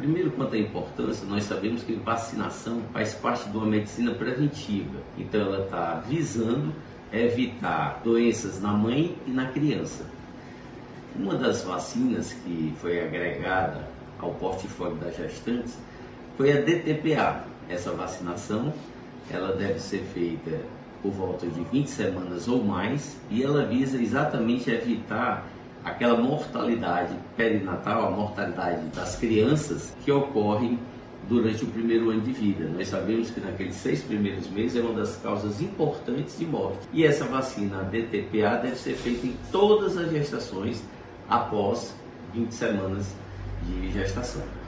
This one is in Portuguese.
Primeiro, quanto à importância, nós sabemos que vacinação faz parte de uma medicina preventiva. Então, ela está visando evitar doenças na mãe e na criança. Uma das vacinas que foi agregada ao portfólio das gestantes foi a DTPA. Essa vacinação, ela deve ser feita por volta de 20 semanas ou mais e ela visa exatamente evitar aquela mortalidade perinatal, a mortalidade das crianças que ocorre durante o primeiro ano de vida. Nós sabemos que naqueles 6 primeiros meses é uma das causas importantes de morte. E essa vacina, a DTPA, deve ser feita em todas as gestações após 20 semanas de gestação.